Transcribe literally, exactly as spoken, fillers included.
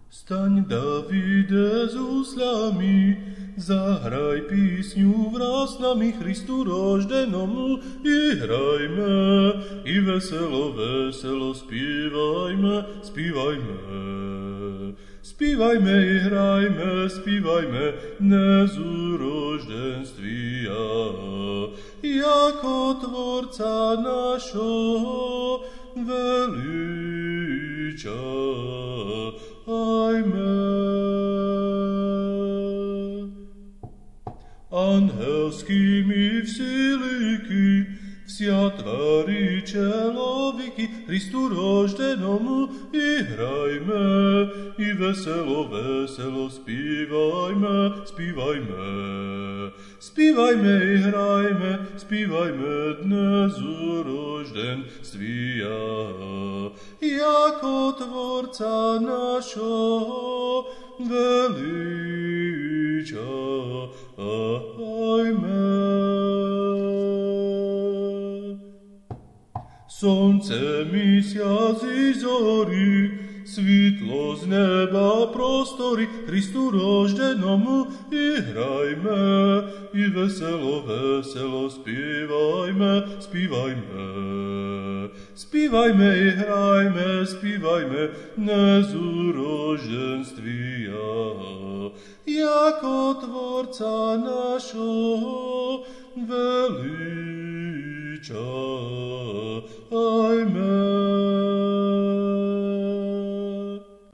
Staň, Davide, s úslami, zahraj písňu vraz s nami Christu roždenomu i hrajme, i veselo, veselo spívajme, spívajme. Spívajme i hrajme, spívajme dnes u roždenství, jako Tvorca našho veličajme. Anhelskými vsilíky vsia tvári človeky Christu roždenomu i hrajme, i veselo, veselo spívajme, spívajme. Spívajme i hrajme, spívajme dnes u roždenství, jako Tvorca našho veličajme. Slnce, mesiac i zory, svitlo z neba prostory, Christu roždenomu i hrajme, i veselo, veselo spívajme, spívajme. Spívajme i hrajme, spívajme dnes u roždenství, jako Tvorca našho veličajme.